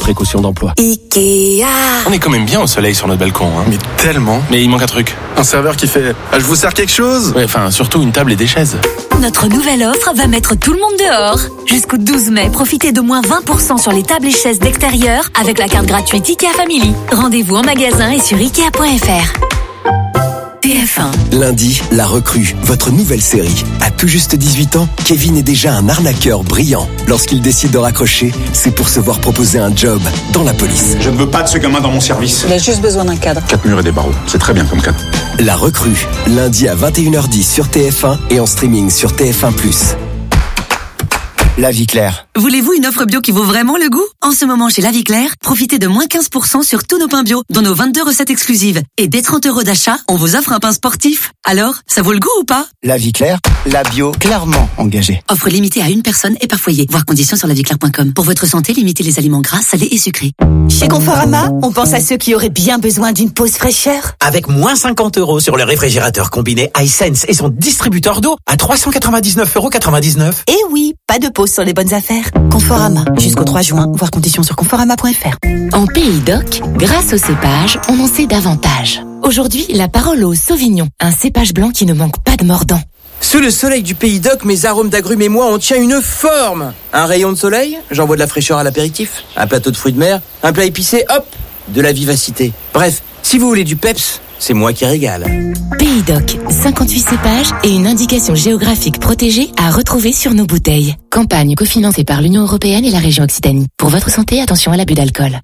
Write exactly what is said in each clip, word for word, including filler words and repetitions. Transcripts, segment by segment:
précaution d'emploi. Ikea. On est quand même bien au soleil sur notre balcon, hein. Mais tellement. Mais il manque un truc. Un serveur qui fait ah, « Je vous sers quelque chose ?» Ouais, enfin, surtout une table et des chaises. Notre nouvelle offre va mettre tout le monde dehors. Jusqu'au douze mai, profitez de moins vingt pour cent sur les tables et chaises d'extérieur avec la carte gratuite Ikea Family. Rendez-vous en magasin et sur ikea point f r. T F un. Lundi, La Recrue, votre nouvelle série. À tout juste dix-huit ans, Kevin est déjà un arnaqueur brillant. Lorsqu'il décide de raccrocher, c'est pour se voir proposer un job dans la police. Je ne veux pas de ce gamin dans mon service. Il a juste besoin d'un cadre. Quatre murs et des barreaux, c'est très bien comme cadre. La Recrue, lundi à vingt et une heures dix sur T F un et en streaming sur T F un plus. La Vie Claire. Voulez-vous une offre bio qui vaut vraiment le goût ? En ce moment, chez La Vie Claire, profitez de moins quinze pour cent sur tous nos pains bio, dont nos vingt-deux recettes exclusives. Et dès trente euros d'achat, on vous offre un pain sportif. Alors, ça vaut le goût ou pas ? La Vie Claire, la bio clairement engagée. Offre limitée à une personne et par foyer. Voir conditions sur la vie claire point com. Pour votre santé, limitez les aliments gras, salés et sucrés. Chez Conforama, on pense à ceux qui auraient bien besoin d'une pause fraîcheur. Avec moins cinquante euros sur le réfrigérateur combiné iSense et son distributeur d'eau à trois cent quatre-vingt-dix-neuf euros quatre-vingt-dix-neuf. Et oui, pas de pause sur les bonnes affaires. Conforama, jusqu'au trois juin, voir conditions sur conforama point f r. En Pays d'Oc, grâce au cépage, on en sait davantage. Aujourd'hui, la parole au Sauvignon, un cépage blanc qui ne manque pas de mordant. Sous le soleil du Pays d'Oc, mes arômes d'agrumes et moi, on tient une forme. Un rayon de soleil, j'envoie de la fraîcheur à l'apéritif. Un plateau de fruits de mer, un plat épicé, hop, de la vivacité. Bref, si vous voulez du peps, c'est moi qui régale. Pays d'Oc, cinquante-huit cépages et une indication géographique protégée à retrouver sur nos bouteilles. Campagne cofinancée par l'Union européenne et la région Occitanie. Pour votre santé, attention à l'abus d'alcool.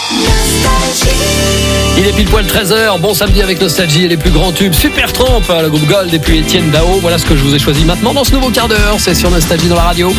Il est pile poil treize heures, bon samedi avec Nostalgie et les plus grands tubes. Super Tramp, le groupe Gold et puis Étienne Dao. Voilà ce que je vous ai choisi maintenant dans ce nouveau quart d'heure. C'est sur Nostalgie dans la radio.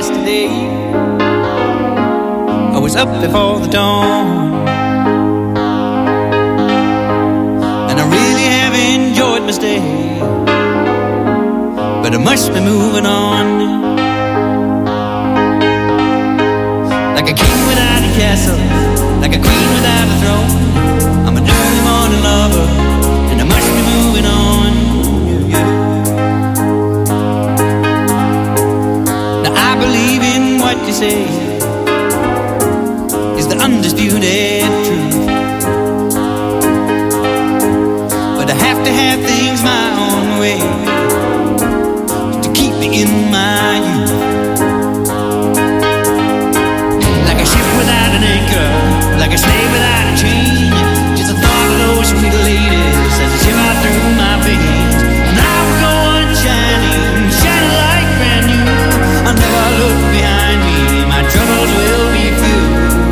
yesterday. I was up before the dawn, and I really have enjoyed my stay, but I must be moving on. Like a king without a castle, like a queen without a throne, I'm an early morning lover, and I must be moving on. Yeah, yeah. Now I believe in what you say is the undisputed truth, but I have to have things my own way to keep me in my youth. Like a ship without an anchor, like a slave without a chain, just the thought of those sweet ladies as they shiver through my veins. And I will go on shining, shining like brand new. I'll never look behind me, my troubles will be few.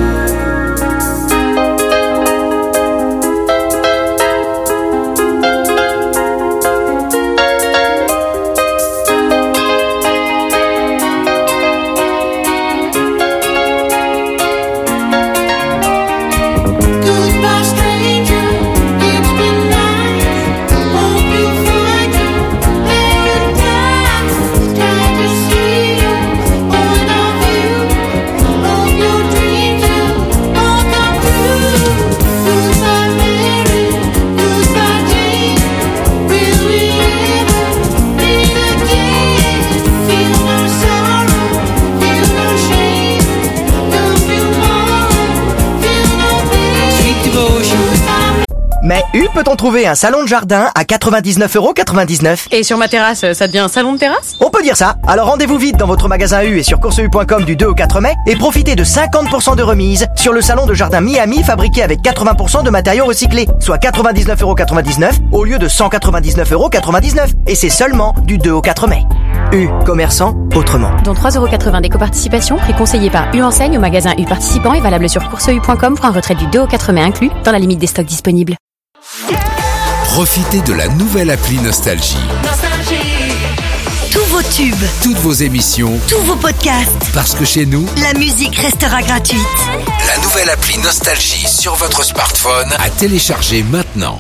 Mais U peut-on trouver un salon de jardin à quatre-vingt-dix-neuf euros quatre-vingt-dix-neuf? Et sur ma terrasse, ça devient un salon de terrasse? On peut dire ça. Alors rendez-vous vite dans votre magasin U et sur course u point com du deux au quatre mai et profitez de cinquante pour cent de remise sur le salon de jardin Miami fabriqué avec quatre-vingts pour cent de matériaux recyclés, soit quatre-vingt-dix-neuf euros quatre-vingt-dix-neuf au lieu de cent quatre-vingt-dix-neuf euros quatre-vingt-dix-neuf. Et c'est seulement du deux au quatre mai. U, commerçant autrement. Dont trois euros quatre-vingts d'éco-participation, prix conseillé par U Enseigne au magasin U participant et valable sur course u point com pour un retrait du deux au quatre mai inclus dans la limite des stocks disponibles. Profitez de la nouvelle appli Nostalgie. Nostalgie. Tous vos tubes, toutes vos émissions, tous vos podcasts. Parce que chez nous, la musique restera gratuite. La nouvelle appli Nostalgie sur votre smartphone à télécharger maintenant.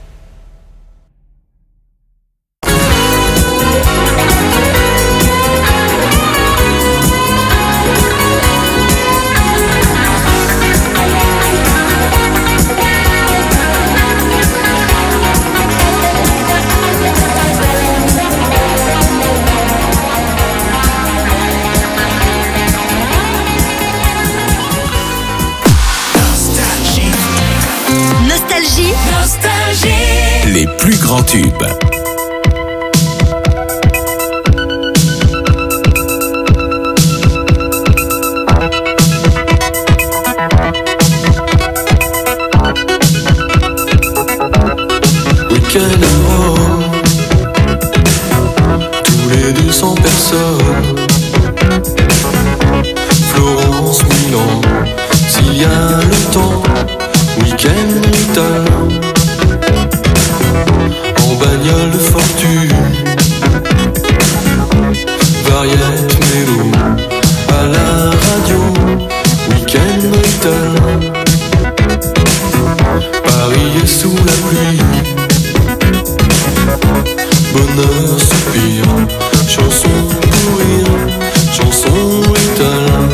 Nostalgie. Les plus grands tubes. Week-end à Rome, tous les deux cents personnes. Florence, Milan, s'il y a le temps. Week-end brutal, en bagnole de fortune, variette mélo, à la radio. Week-end brutal, Paris est sous la pluie, bonheur soupir, chanson pour rire, chanson brutale.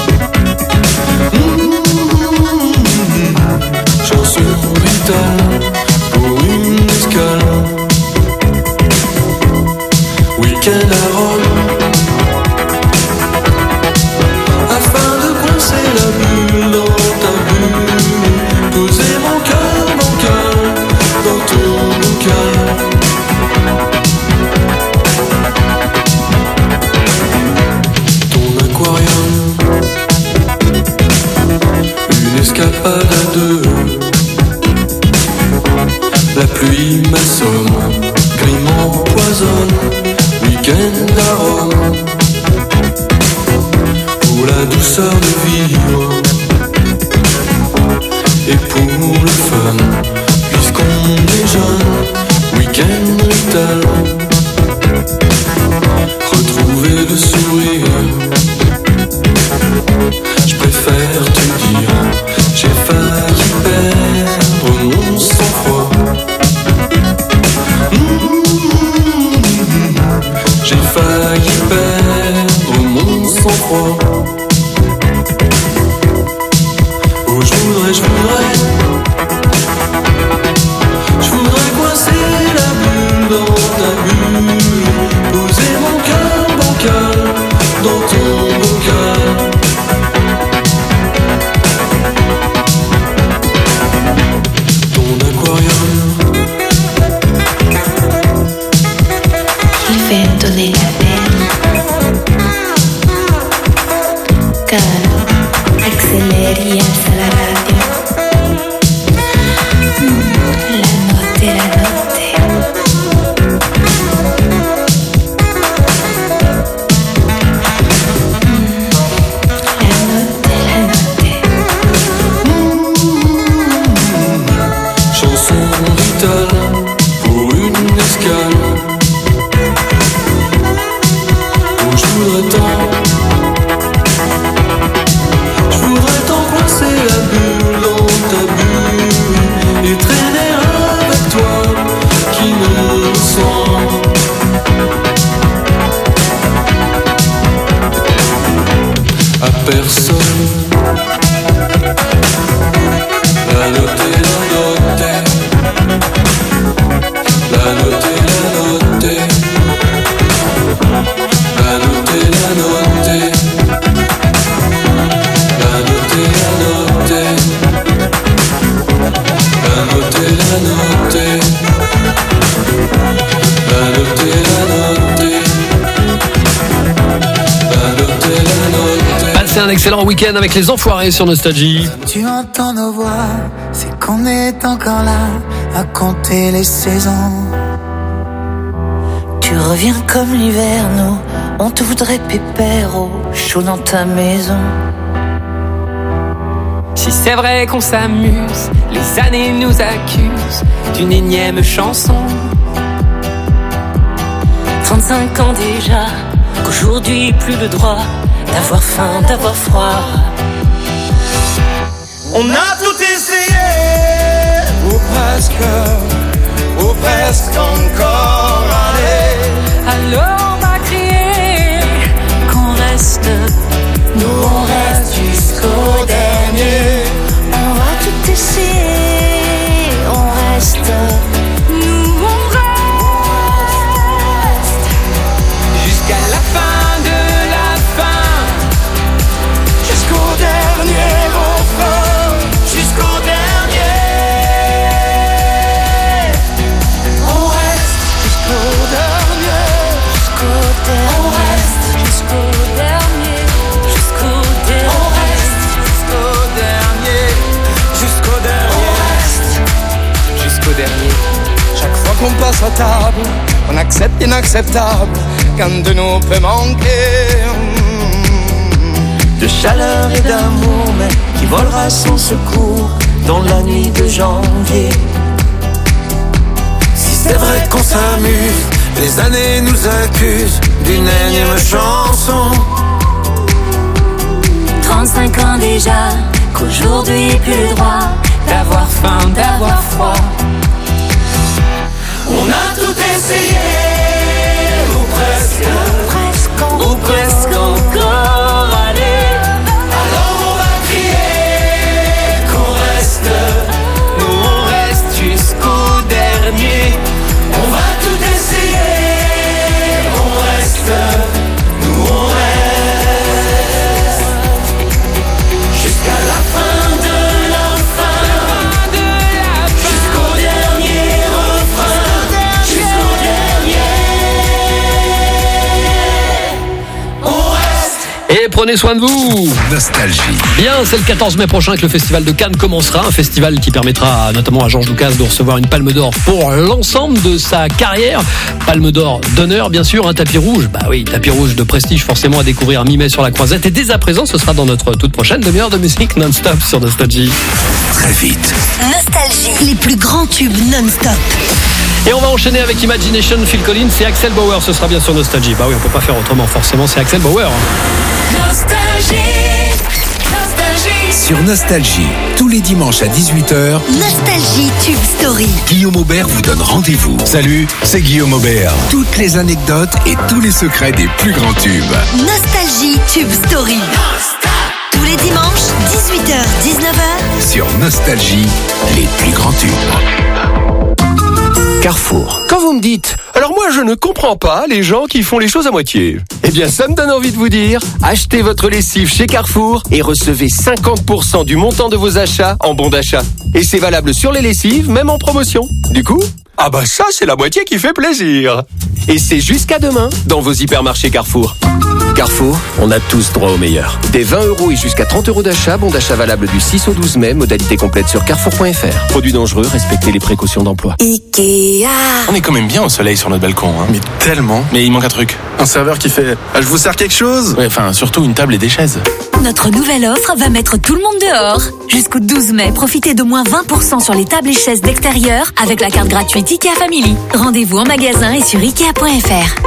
Chanson vitale pour une escale. Week-end à Rome, afin de coincer la bulle dans ta bulle, poser mon cœur bancal dans ton bocal. Ton aquarium, une escapade à deux. La pluie m'assomme, crime m'empoisonne. Week-end à Rome, pour la douceur de vivre et pour le fun, puisqu'on est jeune. Week-end brutal, retrouver le sourire mon Rital pour une escale. Oh, je voudrais tant, je voudrais tant coincer la bulle dans ta bulle et traîner avec toi qui me sent. À personne. La note est la note, la note est la note, la note est la note, la note est la note, la note est la note, la note est la note, la note est la note. Passez un excellent week-end avec les Enfoirés sur Nostalgie. Tu entends nos voix, c'est qu'on est encore là à compter les saisons. Tu reviens comme l'hiver, nous, on te voudrait pépère au chaud dans ta maison. Si c'est vrai qu'on s'amuse, les années nous accusent d'une énième chanson. trente-cinq ans déjà, qu'aujourd'hui plus le droit d'avoir faim, d'avoir froid. On a tout essayé, ou presque, ou presque encore. Allez, alors on va crier qu'on reste, nous on reste jusqu'au dernier. On va tout essayer, on reste, nous on reste jusqu'à la fin de la fin, jusqu'au dernier refrain, jusqu'au dernier. On reste jusqu'au dernier, jusqu'au dernier. On reste jusqu'au dernier, jusqu'au dernier. On reste jusqu'au dernier, jusqu'au dernier. On reste jusqu'au dernier. Chaque fois qu'on passe à table, on accepte l'inacceptable, qu'un de nous peut manquer. De chaleur et d'amour, mais qui volera sans secours dans la nuit de janvier. Si c'est vrai qu'on s'amuse, les années nous accusent d'une énième chanson. trente-cinq ans déjà, qu'aujourd'hui plus le droit d'avoir faim, d'avoir froid. On a tout essayé, ou presque, presque, ou presque encore. Allez, alors on va crier qu'on reste, nous on reste jusqu'au dernier. on va tout essayer, on reste, nous on reste, jusqu'à la fin de la fin, jusqu'au dernier refrain, jusqu'au dernier. On reste. Et prenez soin de vous. Nostalgie. Bien, c'est le quatorze mai prochain que le festival de Cannes commencera, un festival qui permettra notamment à Georges Lucas de recevoir une palme d'or pour l'ensemble de sa carrière. Palme d'or d'honneur, bien sûr, un tapis rouge. Bah oui, tapis rouge de prestige forcément à découvrir mi-mai sur la Croisette. Et dès à présent, ce sera dans notre toute prochaine demi-heure de musique non-stop sur Nostalgie. Très vite. Nostalgie, les plus grands tubes non-stop. Et on va enchaîner avec Imagination, Phil Collins et Axel Bauer. Ce sera bien sur Nostalgie. Bah oui, on peut pas faire autrement, forcément, c'est Axel Bauer. Nostalgie, nostalgie. Sur Nostalgie, tous les dimanches à dix-huit heures, Nostalgie Tube Story. Guillaume Aubert vous donne rendez-vous. Salut, c'est Guillaume Aubert. Toutes les anecdotes et tous les secrets des plus grands tubes. Nostalgie Tube Story. Tous les dimanches, dix-huit heures dix-neuf heures. Sur Nostalgie, les plus grands tubes. Carrefour. Quand vous me dites, alors moi je ne comprends pas les gens qui font les choses à moitié. Eh bien ça me donne envie de vous dire, achetez votre lessive chez Carrefour et recevez cinquante pour cent du montant de vos achats en bon d'achat. Et c'est valable sur les lessives, même en promotion. Du coup, ah bah ça c'est la moitié qui fait plaisir. Et c'est jusqu'à demain dans vos hypermarchés Carrefour. Carrefour, on a tous droit au meilleur. Des vingt euros et jusqu'à trente euros d'achat, bon d'achat valable du six au douze mai, modalité complète sur carrefour point f r. Produits dangereux, respectez les précautions d'emploi. Ikea. On est quand même bien au soleil sur notre balcon, hein. Mais tellement. Mais il manque un truc. Un serveur qui fait ah, « Je vous sers quelque chose ?» Ouais, enfin, surtout une table et des chaises. Notre nouvelle offre va mettre tout le monde dehors. Jusqu'au douze mai, profitez de moins vingt pour cent sur les tables et chaises d'extérieur avec la carte gratuite Ikea Family. Rendez-vous en magasin et sur ikea point f r.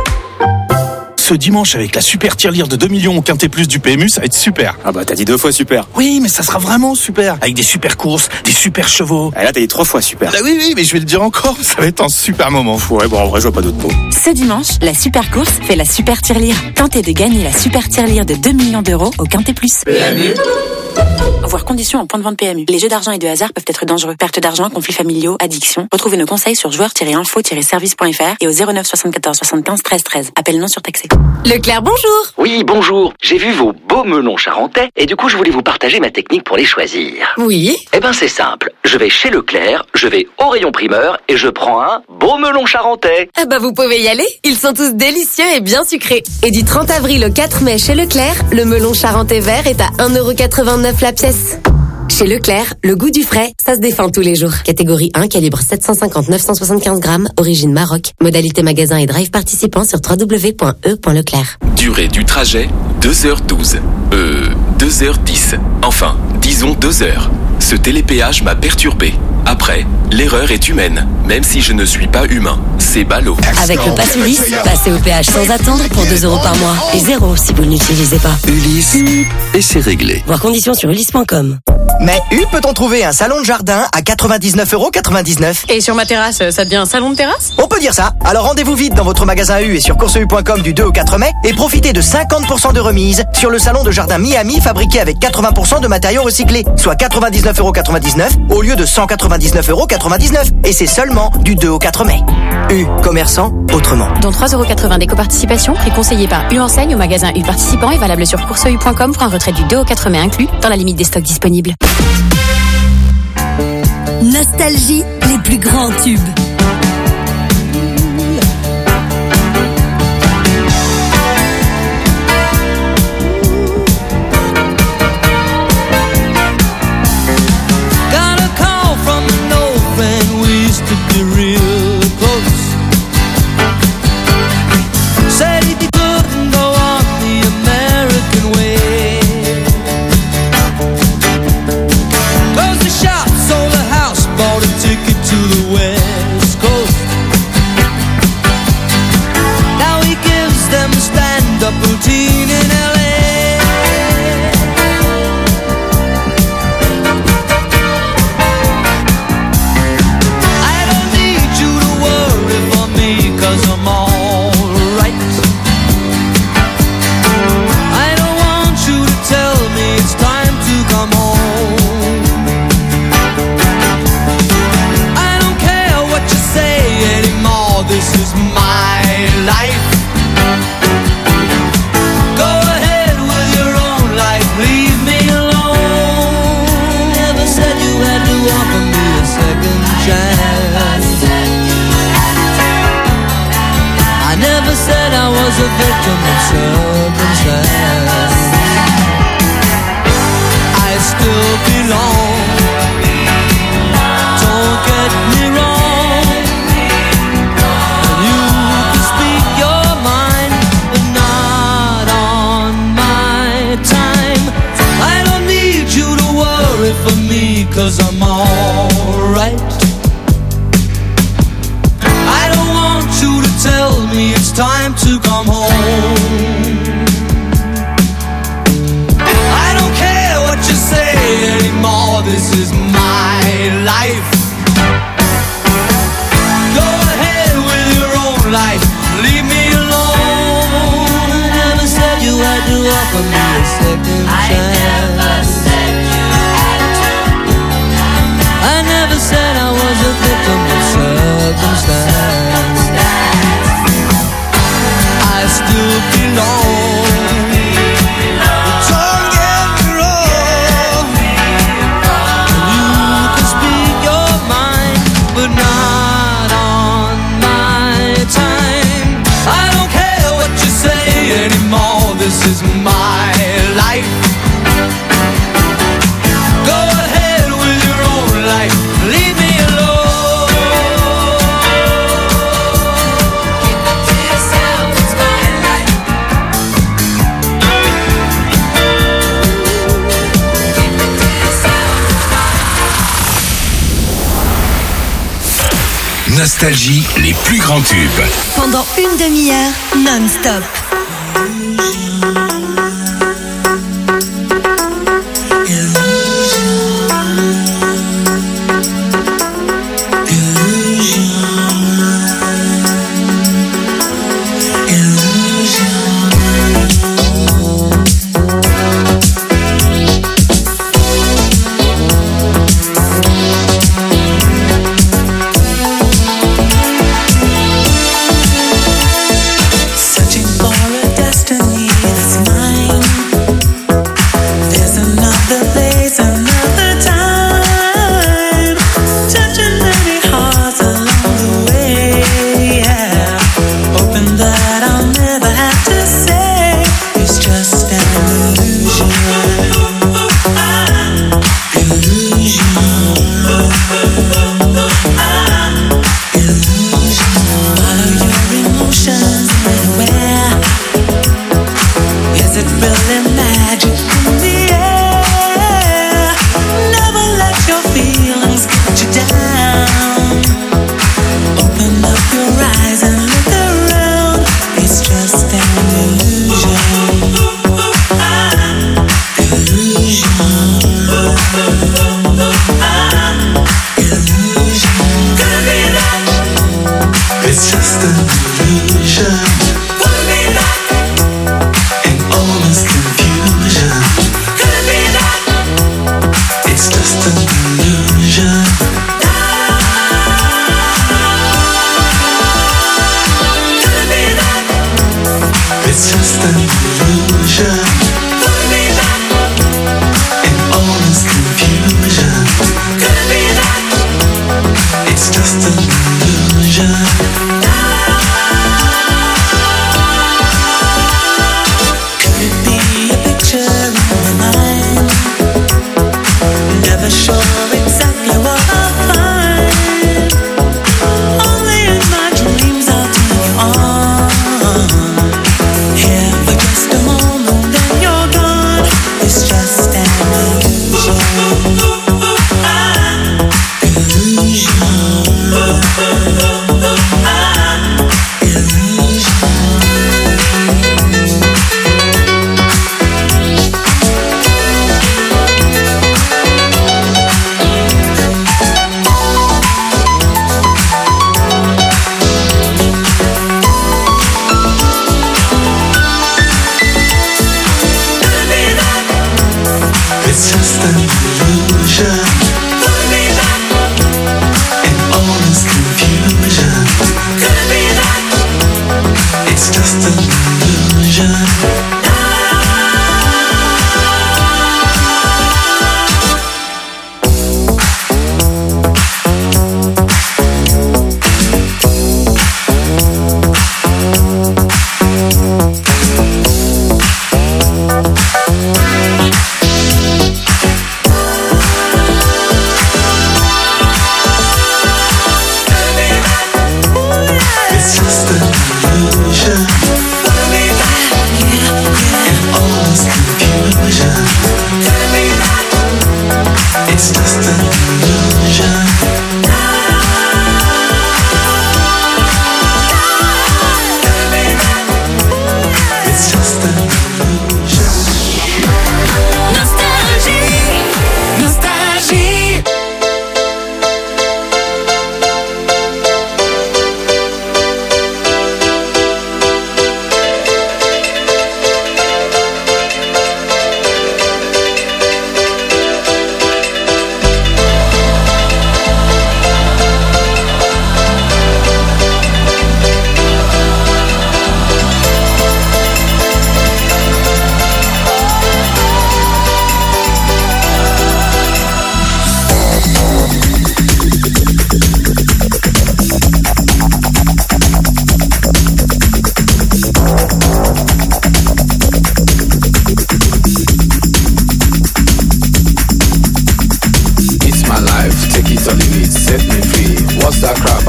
Ce dimanche, avec la super tirelire de deux millions au Quintet Plus du P M U, ça va être super. Ah bah t'as dit deux fois super. Oui, mais ça sera vraiment super. Avec des super courses, des super chevaux. Ah là t'as dit trois fois super. Ah oui, oui, mais je vais le dire encore, ça va être un super moment. Ouais, bon en vrai je vois pas d'autres mots. Ce dimanche, la super course fait la super tirelire. Tentez de gagner la super tirelire de deux millions d'euros au Quintet Plus. P M U. Voir conditions en point de vente P M U. Les jeux d'argent et de hasard peuvent être dangereux. Perte d'argent, conflits familiaux, addiction. Retrouvez nos conseils sur joueurs tiret info tiret service point f r et au zéro neuf soixante-quatorze soixante-quinze treize treize. Appel non surtaxé. Leclerc, bonjour. Oui, bonjour. J'ai vu vos beaux melons charentais et du coup je voulais vous partager ma technique pour les choisir. Oui. Eh ben c'est simple. Je vais chez Leclerc, je vais au rayon primeur et je prends un beau melon charentais. Ah bah vous pouvez y aller. Ils sont tous délicieux et bien sucrés. Et du trente avril au quatre mai chez Leclerc, le melon charentais vert est à un euro quatre-vingt-neuf la pièce. Chez Leclerc, le goût du frais, ça se défend tous les jours. Catégorie un, calibre sept cent cinquante neuf cent soixante-quinze grammes, origine Maroc. Modalité magasin et drive participant sur w w w point e point leclerc. Durée du trajet, deux heures douze. Euh, deux heures dix. Enfin, disons deux heures. Ce télépéage m'a perturbé. Après, l'erreur est humaine, même si je ne suis pas humain. C'est ballot. Avec le pass Ulysse, passez au péage sans attendre pour deux euros par mois. Et zéro si vous ne l'utilisez pas. Ulysse, et c'est réglé. Voir conditions sur ulysse point com. Mais U peut-on trouver un salon de jardin à quatre-vingt-dix-neuf euros quatre-vingt-dix-neuf? Et sur ma terrasse, ça devient un salon de terrasse? On peut dire ça. Alors rendez-vous vite dans votre magasin U et sur course u point com du deux au quatre mai et profitez de cinquante pour cent de remise sur le salon de jardin Miami fabriqué avec quatre-vingts pour cent de matériaux recyclés, soit quatre-vingt-dix-neuf euros quatre-vingt-dix-neuf au lieu de cent quatre-vingt-dix-neuf euros quatre-vingt-dix-neuf. Et c'est seulement du deux au quatre mai. U, commerçant autrement. Dont trois euros quatre-vingts d'éco-participation, prix conseillé par U Enseigne au magasin U participant et valable sur course u point com pour un retrait du deux au quatre mai inclus dans la limite des stocks disponibles. Nostalgie, les plus grands tubes. Got a call from an old friend, we used to be real close. Said he couldn't go on the American way, 'cause the shop sold a house, bought a ticket to the West Coast. Now he gives them a stand-up routine in L A. I don't need you to worry for me, 'cause I'm alright. I don't want you to tell me it's time to come home. I don't care what you say anymore, this is my life. Go ahead with your own life, leave me alone. Never said you had to offer me a second chance. I never said I was a victim of circumstance. I still belong. Don't get me wrong. You can speak your mind, but not on my time. I don't need you to worry for me, 'cause I'm alright. I don't want you to tell me it's time to come home. I don't care what you say anymore, this is my life. Go ahead with your own life, leave me alone. I never said you had to offer me a second chance. I never said I was a victim of circumstance. I still belong. Don't get me wrong. You can speak your mind, but not on my time. I don't care what you say anymore, this is my life. Go ahead with your own life, leave me alone. Keep it to yourself, it's my life. Keep it to yourself, it's my life. Nostalgie, les plus grands tubes. Pendant une demi-heure, non-stop. Searching for a destiny that's mine. There's another place, another time. Touching many hearts along the way. Yeah. Hoping that I'll never have to say it's just an illusion. Illusion. Illusion. Follow your emotions anywhere. Is it really magic in the air? Never let your feelings get you down. Open up your eyes and look around. It's just an illusion. Illusion. Illusion. Could be that. It's just an illusion. Could be that. In all this confusion. Could be that. It's just an illusion. Could be that. It's just an illusion. Could be that. In all this confusion. Could be that. It's just an illusion.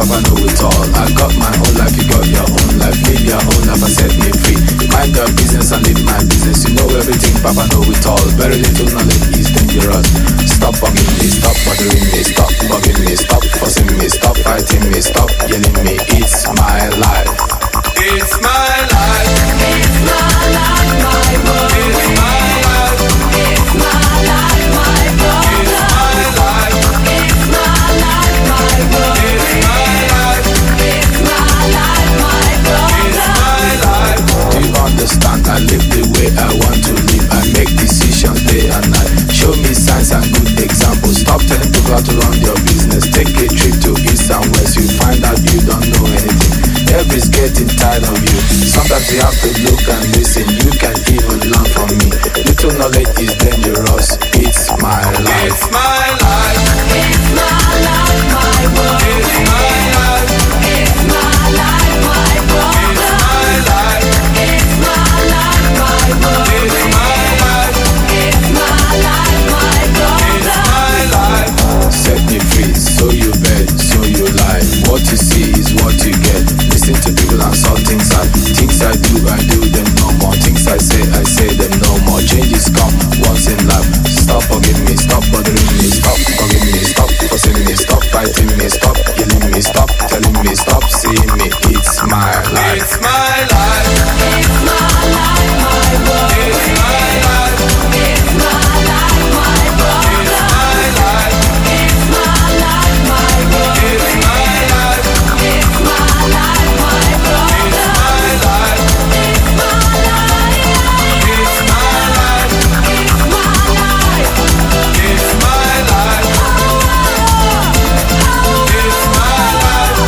Papa know it all. I got my own life, you got your own life. Live your own life and set me free. Mind your business and live my business. You know everything, Papa know it all. Very little knowledge is dangerous. Stop bugging me, stop bothering me, stop bugging me, stop fussing me, stop fighting me, stop yelling me. It's my life. It's my life. It's my life, my world. It's my life. It's my life, my world. It's my life. It's my life, my world. It's my life. It's my life, my world. It's my life. Do you understand? I live the way I want to live. I make decisions day and night. Show me signs and good examples. Stop telling people how to run your business. Take a trip to east and west. You find out you don't know anything. Everybody's getting tired of you. Sometimes you have to look and listen. You can even learn from me. Little knowledge is dangerous. It's my life. It's my life. It's my life, my world. It's my life. It's my life, my world. It's my life. It's my life, my world. It's my life. It's my life, my world. It's my life. Set me free, so you bet, so you lie. What you see is what you get. Listen to people and saw things I Things I do, I do them no more. Things I say, I say them no more. Changes come once in life. Stop bugging me, stop bothering me, stop bugging me, stop fussing me, stop fighting me, stop yelling me, stop telling me, stop seeing me. It's my life. It's my life. It's my life, my world. It's my life. It's my life, my world. It's my life. It's my life, my world. It's my life. It's my life, my world. It's my life. It's my life. It's my life. It's my life. It's my life. It's my life.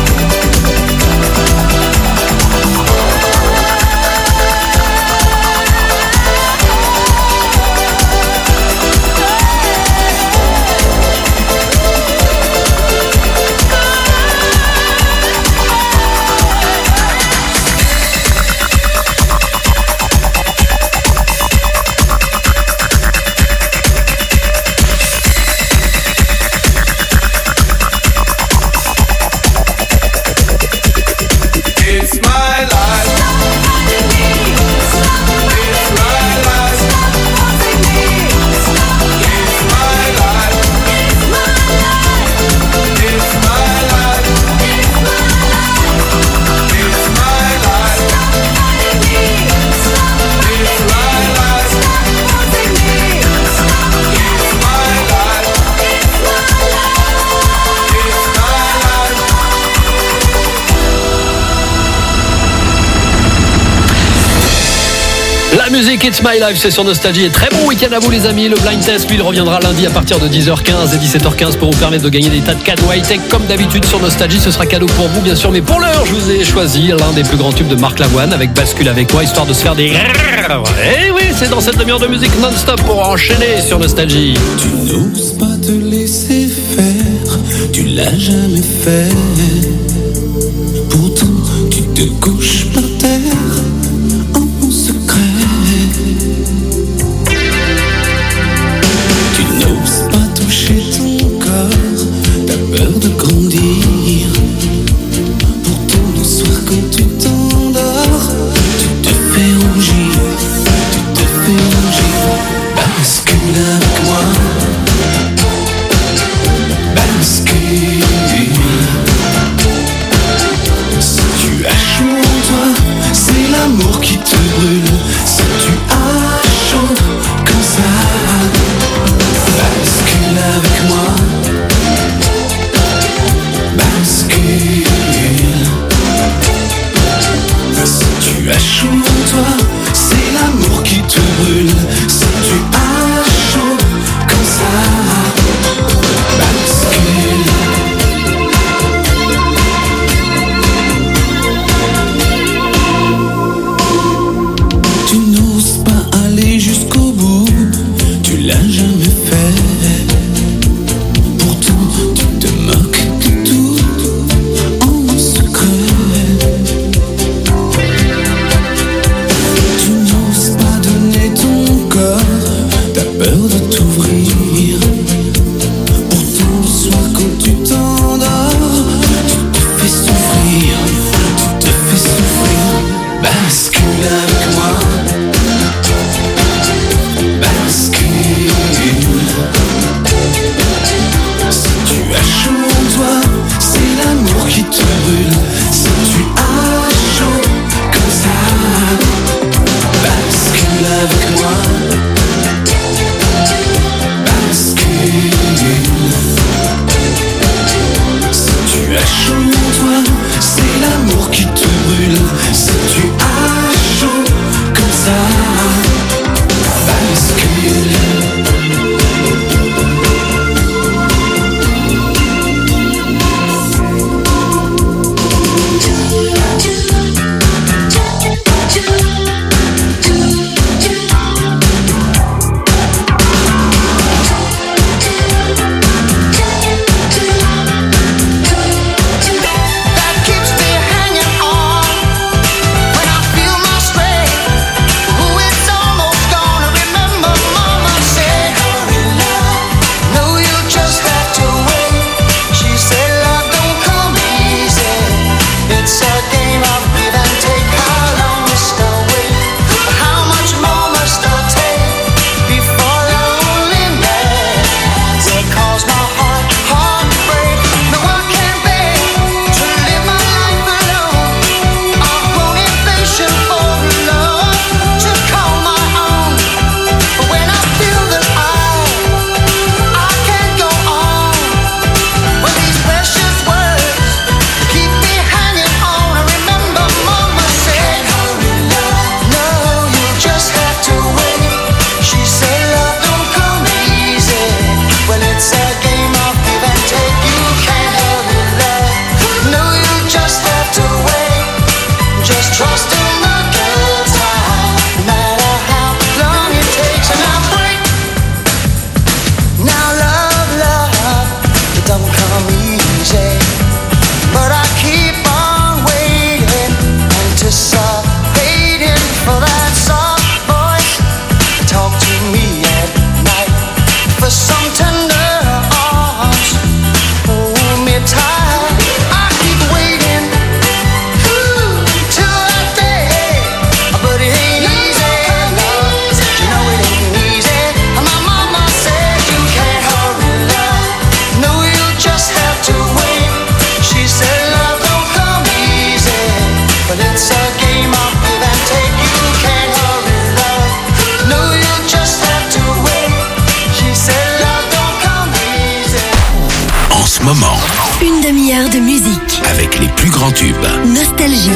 It's my life. It's my life. It's my life. It's my life. It's my life. It's my life. It's my life. La musique It's My Life, c'est sur Nostalgie. Et très bon week-end à vous les amis. Le blind test, lui, il reviendra lundi à partir de dix heures quinze et dix-sept heures quinze pour vous permettre de gagner des tas de cadeaux high-tech comme d'habitude sur Nostalgie. Ce sera cadeau pour vous bien sûr, mais pour l'heure, je vous ai choisi l'un des plus grands tubes de Marc Lavoine avec Bascule avec moi, histoire de se faire des... Et oui, c'est dans cette demi-heure de musique non-stop pour enchaîner sur Nostalgie. Tu n'oses pas te laisser faire, tu l'as jamais fait. Pourtant, tu te couches par terre en secret. Tu n'oses pas toucher ton corps, t'as peur de grandir. Pourtant, le soir quand tu t'endors, tu te fais rougir, tu te fais rougir. Bascule avec moi. Bascule. Si tu as chaud en toi, c'est l'amour qui te brûle. Si tu as chaud comme ça, bascule avec moi. Bascule. Si tu as chaud en toi, c'est l'amour qui te brûle. Si tu as chaud comme ça, bascule. Tu n'oses pas aller jusqu'au bout, tu l'as jamais fait. Pourtant tu te moques de tout en secret. as chaud en toi, c'est l'amour qui te brûle. Si tu as chaud comme ça, bascule. Moment. Une demi-heure de musique. Avec les plus grands tubes. Nostalgie.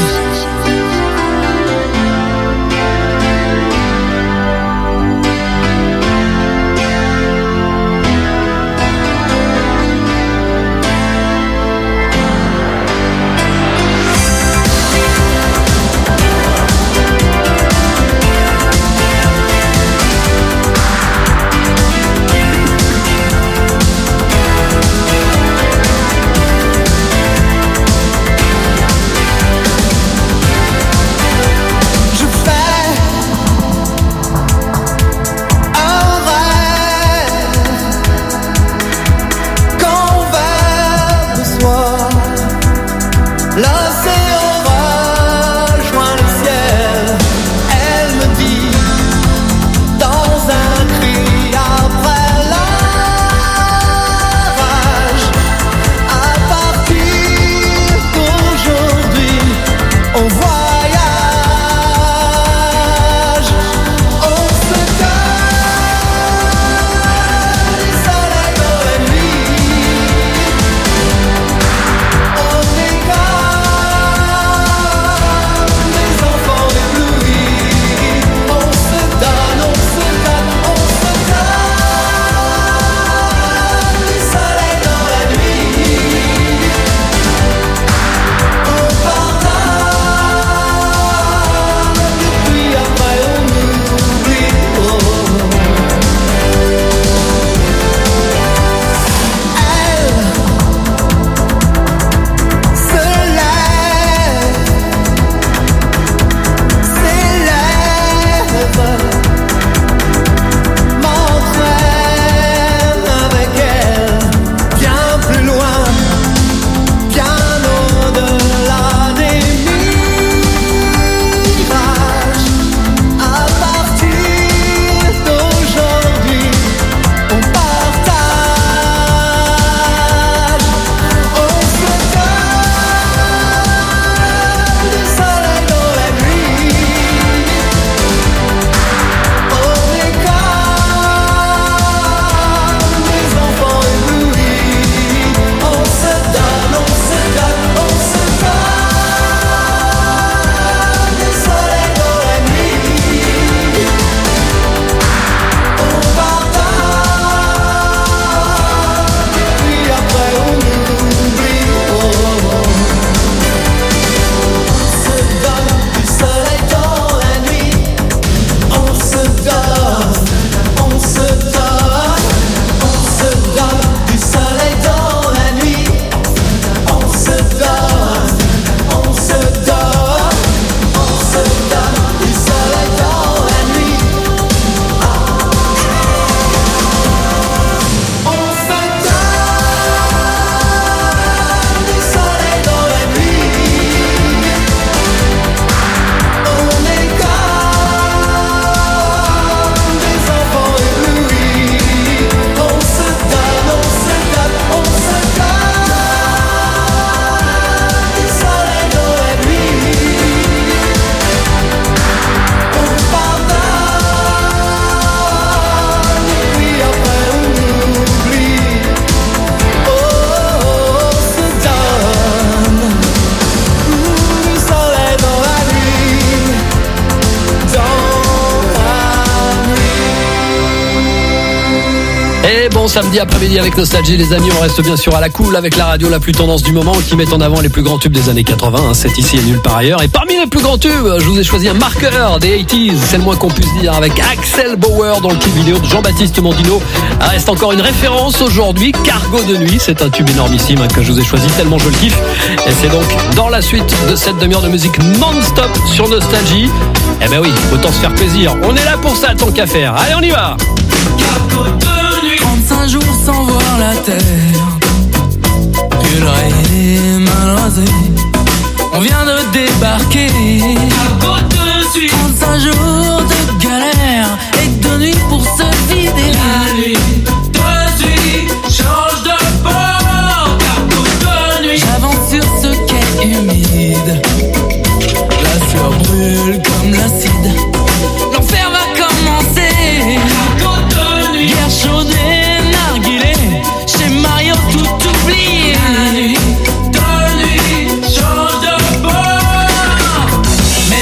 bon samedi après-midi avec Nostalgie, les amis. On reste bien sûr à la cool avec la radio la plus tendance du moment qui met en avant les plus grands tubes des années quatre-vingts. Hein, c'est ici et nulle part ailleurs. Et parmi les plus grands tubes, je vous ai choisi un marqueur des quatre-vingt-dix. C'est le moins qu'on puisse dire, avec Axel Bauer dans le clip vidéo de Jean-Baptiste Mondino. Reste encore une référence aujourd'hui, Cargo de nuit. C'est un tube énormissime hein, que je vous ai choisi tellement je le kiffe. Et c'est donc dans la suite de cette demi-heure de musique non-stop sur Nostalgie. Eh ben oui, autant se faire plaisir. On est là pour ça, tant qu'à faire. Allez, on y va. trente-cinq jours sans voir la terre, que le est mal rasé. On vient de débarquer. trente-cinq jours de galère et de nuit pour se vider. La nuit de suite change de bord. Cargo de nuit. J'avance sur ce quai humide. La sueur brûle comme l'acide. L'enfer va commencer. Cargo de nuit. Guerre chaude et narguilé. Chez Mario tout oublié. La nuit de nuit change de bord. Mais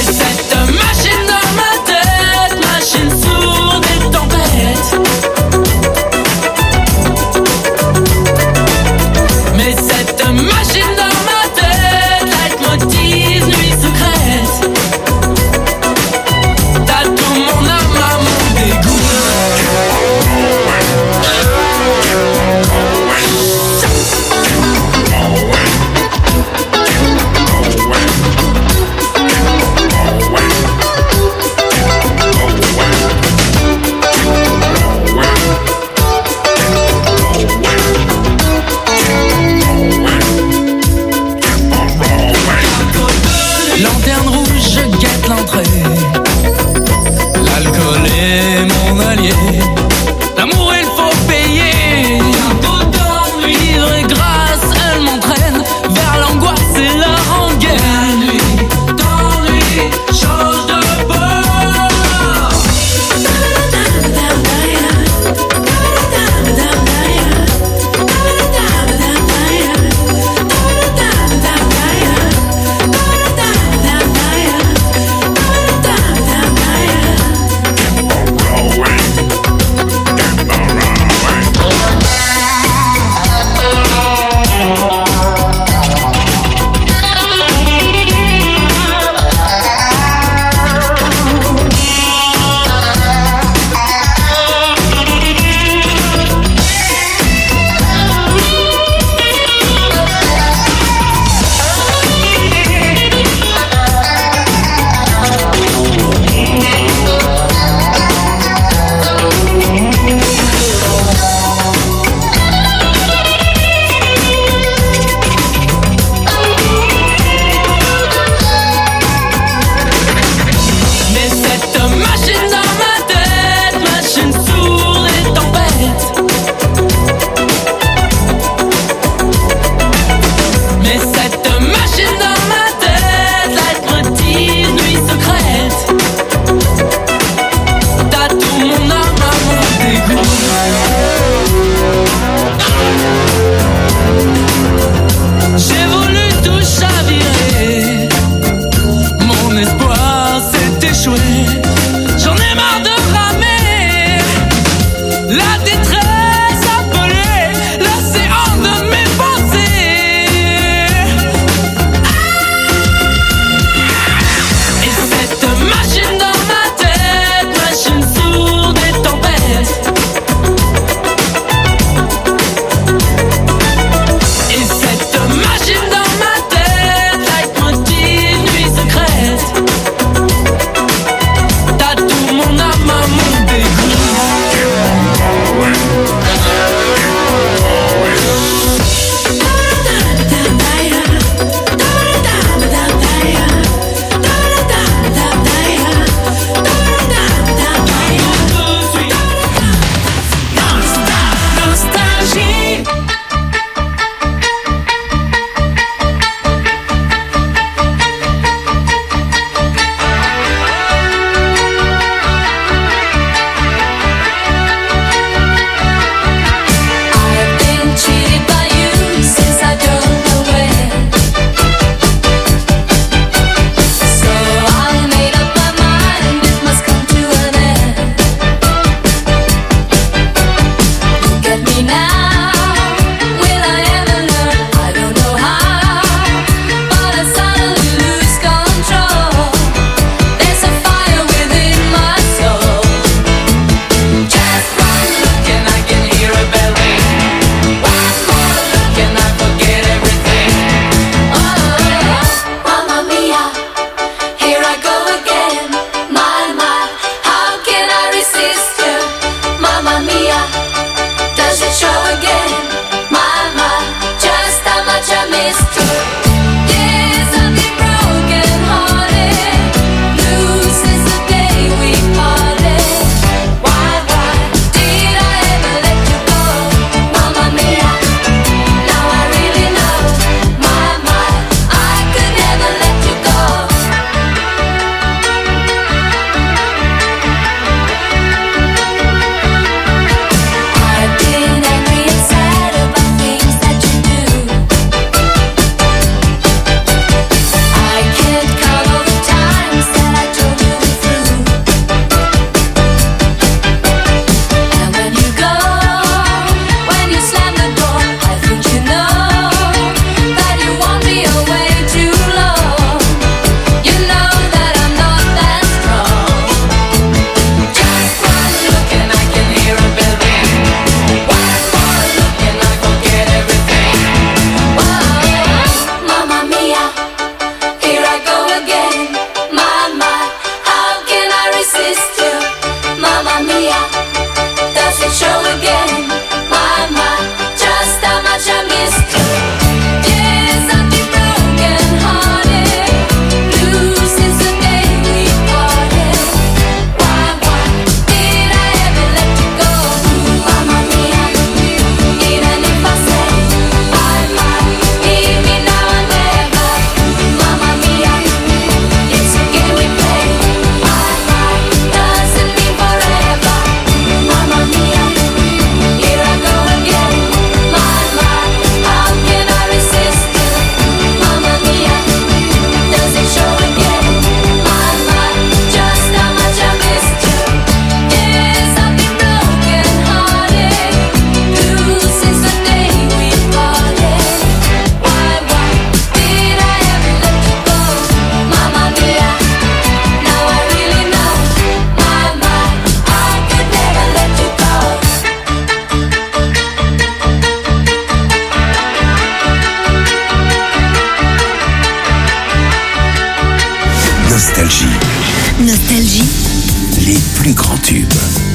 Nostalgie. Nostalgie. Les plus grands tubes.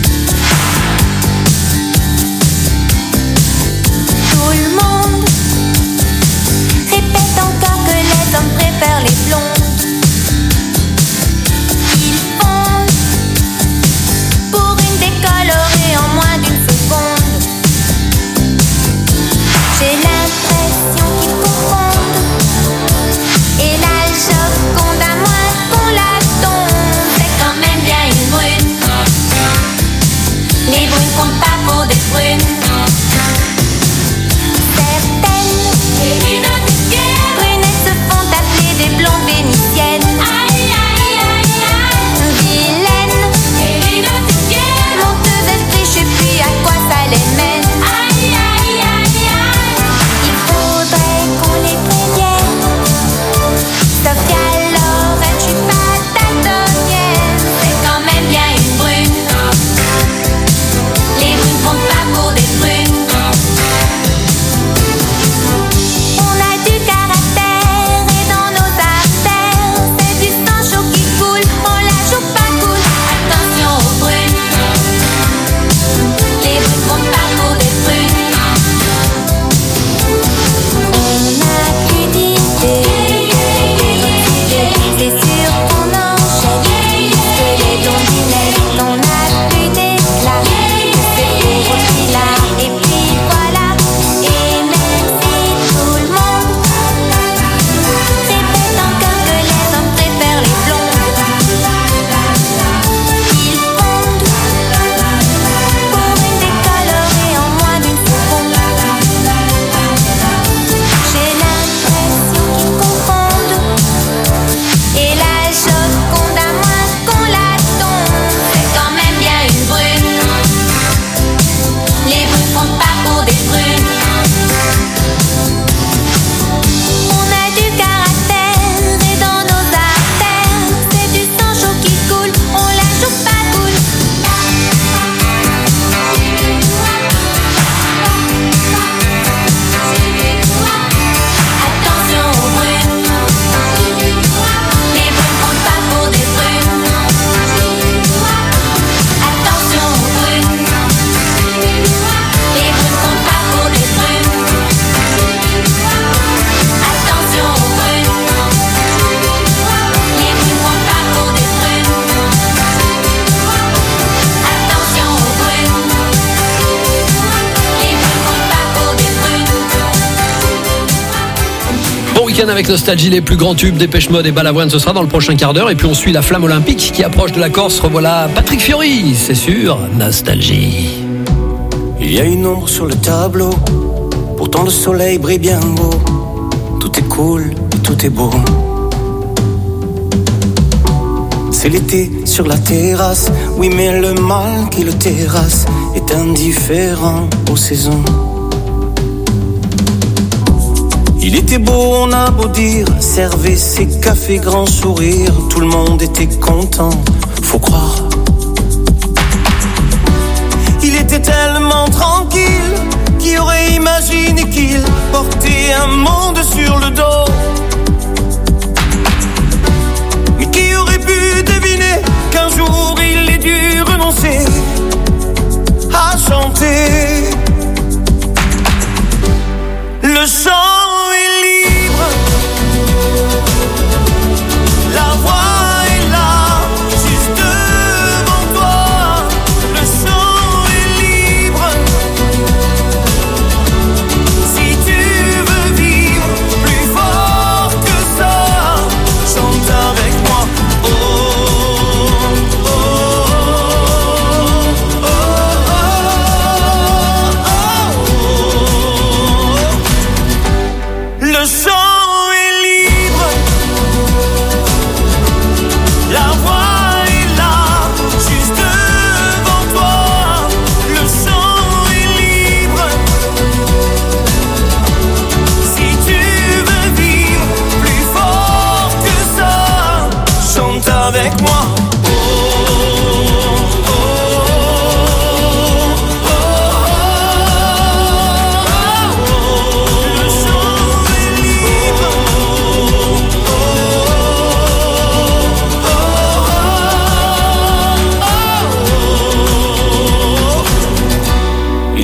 Tout le monde répète encore que les hommes préfèrent les blondes. Ils fondent pour une décolorée en moins d'une seconde. J'ai l'impression qu'ils confondent. Et la Joconde à moins qu'on la tombe. C'est quand même bien une brune. Les brunes comptent pas pour des brunes. Certaines brunettes se font appeler des blondes vénitiennes. Aïe aïe aïe aïe. Vilaines monteuses d'esprit, je sais plus à quoi ça les mène. Aïe aïe aïe aïe. Il faudrait qu'on les prévienne. Sauf qu'alors elle, je suis pas daltonienne. C'est quand même bien une brune. Les brunes comptent pas pour des brunes. On a du caractère et dans nos artères c'est du sang chaud qui coule. On la joue pas cool. Attention aux brunes. Les brunes comptent pas pour des brunes. On a plus d'idées. C'est sûr qu'on enchaîne. Que les blondinettes, on a plus d'éclat. C'est pour aussi là. Et puis voilà. Et même si tout le monde répète encore que les hommes préfèrent les blondes, ils fondent pour une décolorée en moins d'une seconde. J'ai l'impression qu'ils confondent. Et la Joconde à moins qu'on la tombe. C'est quand même bien une brune. Les brunes comptent pas pour des brunes. On a du caractère et dans nos artères c'est du sang chaud qui coule. On la joue pas cool. Attention aux brunes. Les brunes comptent pas pour des brunes. Attention aux brunes. Les brunes comptent pas pour des brunes. Attention aux brunes. Les brunes comptent pas pour des brunes. Attention aux brunes. Les brunes comptent pas pour des brunes. Bon week-end avec Nostalgie, les plus grands tubes, Dépêche Mode et Balavoine, ce sera dans le prochain quart d'heure. Et puis on suit la flamme olympique qui approche de la Corse. Revoilà Patrick Fiori, c'est sûr, Nostalgie. Il y a une ombre sur le tableau, pourtant le soleil brille bien beau. Tout est cool et tout est beau. C'est l'été sur la terrasse, oui mais le mal qui le terrasse est indifférent aux saisons. Il était beau, on a beau dire, servait ses cafés grand sourire, tout le monde était content, faut croire. Il était tellement tranquille, qui aurait imaginé qu'il portait un monde sur le dos. Mais qui aurait pu deviner qu'un jour il ait dû renoncer à chanter. Le chant est libre, la voix est là, juste devant toi. Le chant est libre, si tu veux vivre plus fort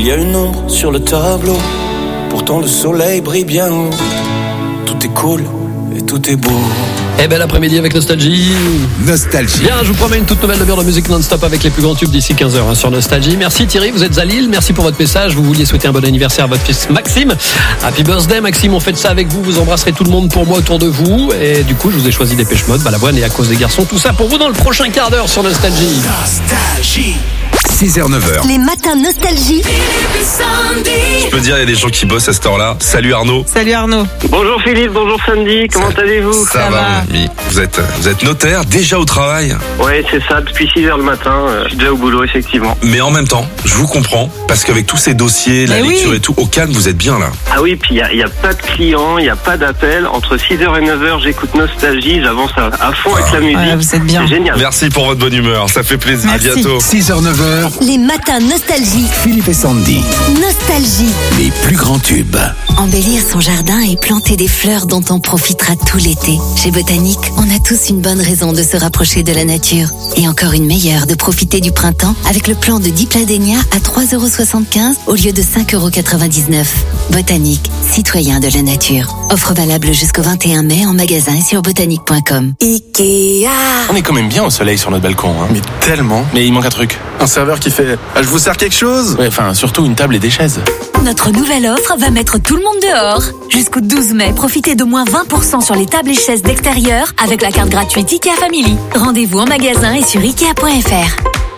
y a une ombre sur le tableau, pourtant le soleil brille bien haut. Tout est cool et tout est beau. Eh bel après-midi avec Nostalgie. Nostalgie. Bien, je vous promets une toute nouvelle demi-heure de musique non-stop avec les plus grands tubes d'ici quinze heures hein, sur Nostalgie. Merci Thierry, vous êtes à Lille. Merci pour votre message. Vous vouliez souhaiter un bon anniversaire à votre fils Maxime. Happy birthday Maxime, on fait ça avec vous. Vous embrasserez tout le monde pour moi autour de vous. Et du coup, je vous ai choisi Dépêche Mode, Balavoine et À cause des garçons. Tout ça pour vous dans le prochain quart d'heure sur Nostalgie. Nostalgie. six heures neuf heures. Les matins Nostalgie. Je peux dire, il y a des gens qui bossent à cette heure-là. Salut Arnaud. Salut Arnaud. Bonjour Philippe, bonjour Sandy, comment ça, allez-vous? Ça, ça va, va. Mon ami. Vous êtes, vous êtes notaire, déjà au travail? Ouais, c'est ça, depuis six heures le matin, euh, je suis déjà au boulot, effectivement. Mais en même temps, je vous comprends, parce qu'avec tous ces dossiers, la Mais lecture oui. et tout, au calme, vous êtes bien là. Ah oui, puis il n'y a, a pas de clients, il n'y a pas d'appel. Entre six heures et neuf heures, j'écoute Nostalgie, j'avance à, à fond avec la musique. Ouais, vous êtes bien. C'est génial. Merci pour votre bonne humeur, ça fait plaisir. Merci. À bientôt. six heures neuf heures. Les matins Nostalgie. Philippe et Sandy. Nostalgie. Les plus grands tubes. Embellir son jardin et planter des fleurs dont on profitera tout l'été. Chez Botanique, on a tous une bonne raison de se rapprocher de la nature. Et encore une meilleure de profiter du printemps avec le plan de Dipladénia à trois euros soixante-quinze au lieu de cinq euros quatre-vingt-dix-neuf. Botanique, citoyen de la nature. Offre valable jusqu'au vingt et un mai en magasin et sur botanique point com. Ikea. On est quand même bien au soleil sur notre balcon. Hein. Mais tellement. Mais il manque un truc. Un serveur qui fait ah, « Je vous sers quelque chose ?» Ouais, enfin, surtout une table et des chaises. Notre nouvelle offre va mettre tout le monde dehors. Jusqu'au douze mai, profitez de moins vingt pour cent sur les tables et chaises d'extérieur avec la carte gratuite IKEA Family. Rendez-vous en magasin et sur ikea point fr.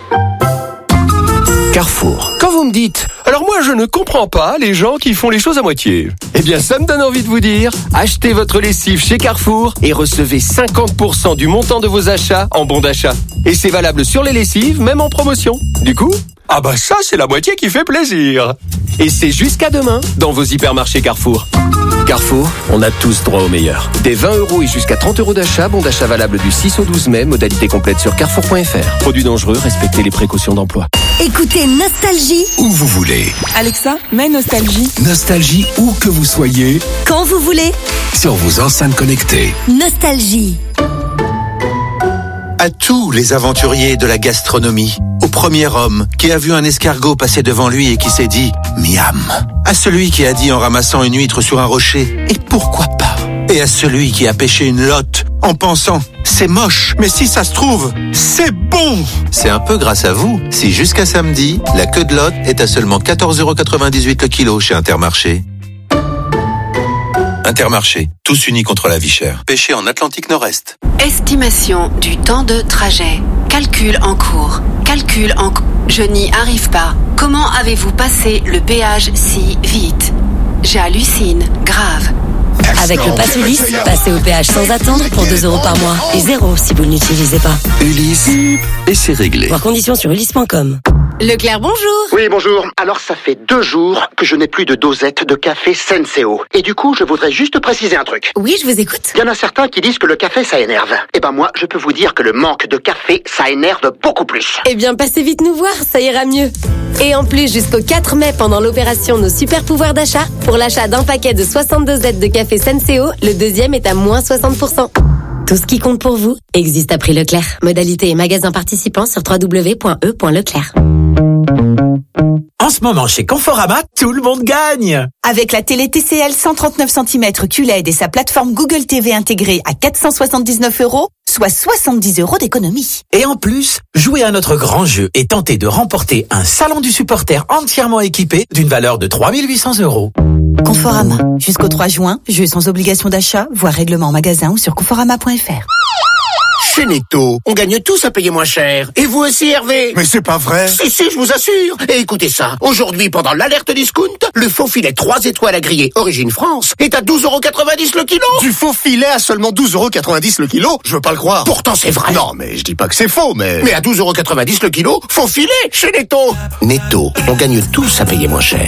Carrefour. Quand vous me dites, alors moi je ne comprends pas les gens qui font les choses à moitié. Eh bien ça me donne envie de vous dire, achetez votre lessive chez Carrefour et recevez cinquante pour cent du montant de vos achats en bon d'achat. Et c'est valable sur les lessives, même en promotion. Du coup, ah bah ça c'est la moitié qui fait plaisir. Et c'est jusqu'à demain dans vos hypermarchés Carrefour. Carrefour, on a tous droit au meilleur. Des vingt euros et jusqu'à trente euros d'achat, bon d'achat valable du six au douze mai, modalité complète sur carrefour point fr. Produits dangereux, respectez les précautions d'emploi. Écoutez Nostalgie. Où vous voulez. Alexa, mets Nostalgie. Nostalgie où que vous soyez. Quand vous voulez. Sur vos enceintes connectées. Nostalgie. À tous les aventuriers de la gastronomie, au premier homme qui a vu un escargot passer devant lui et qui s'est dit « Miam », à celui qui a dit en ramassant une huître sur un rocher « Et pourquoi pas ?» et à celui qui a pêché une lotte en pensant « C'est moche, mais si ça se trouve, c'est bon !» C'est un peu grâce à vous si jusqu'à samedi, la queue de lotte est à seulement quatorze euros quatre-vingt-dix-huit le kilo chez Intermarché. Intermarché, tous unis contre la vie chère. Pêché en Atlantique Nord-Est. Estimation du temps de trajet. Calcul en cours. Calcul en cours. Je n'y arrive pas. Comment avez-vous passé le péage si vite? J'hallucine. Grave. Avec le Pass Ulysse, passez au péage sans attendre pour deux euros par mois et zéro si vous ne l'utilisez pas. Ulysse. Et c'est réglé. Voir conditions sur ulysse point com. Leclerc, bonjour. Oui, bonjour. Alors, ça fait deux jours que je n'ai plus de dosette de café Senseo. Et du coup, je voudrais juste préciser un truc. Oui, je vous écoute. Il y en a certains qui disent que le café, ça énerve. Eh ben moi, je peux vous dire que le manque de café, ça énerve beaucoup plus. Eh bien, passez vite nous voir, ça ira mieux. Et en plus, jusqu'au quatre mai, pendant l'opération Nos Super Pouvoirs d'achat, pour l'achat d'un paquet de soixante-deux dosettes de café Senseo, le deuxième est à moins soixante pour cent. Tout ce qui compte pour vous existe à prix Leclerc. Modalité et magasin participants sur w w w point e point leclerc. En ce moment, chez Conforama, tout le monde gagne. Avec la télé T C L cent trente-neuf centimètres Q L E D et sa plateforme Google T V intégrée à quatre cent soixante-dix-neuf euros, soit soixante-dix euros d'économie. Et en plus, jouez à notre grand jeu et tentez de remporter un salon du supporter entièrement équipé d'une valeur de trois mille huit cents euros. Conforama. Jusqu'au trois juin, jeu sans obligation d'achat, voire règlement en magasin ou sur conforama point fr. Chez Netto, on gagne tous à payer moins cher. Et vous aussi, Hervé? Mais c'est pas vrai. Si, si, je vous assure. Et écoutez ça. Aujourd'hui, pendant l'alerte discount, le faux filet trois étoiles à griller Origine France est à douze euros quatre-vingt-dix le kilo. Du faux filet à seulement douze euros quatre-vingt-dix le kilo? Je veux pas le croire. Pourtant, c'est vrai. Non, mais je dis pas que c'est faux, mais... Mais à douze euros quatre-vingt-dix le kilo, faux filet chez Netto. Netto, on gagne tous à payer moins cher.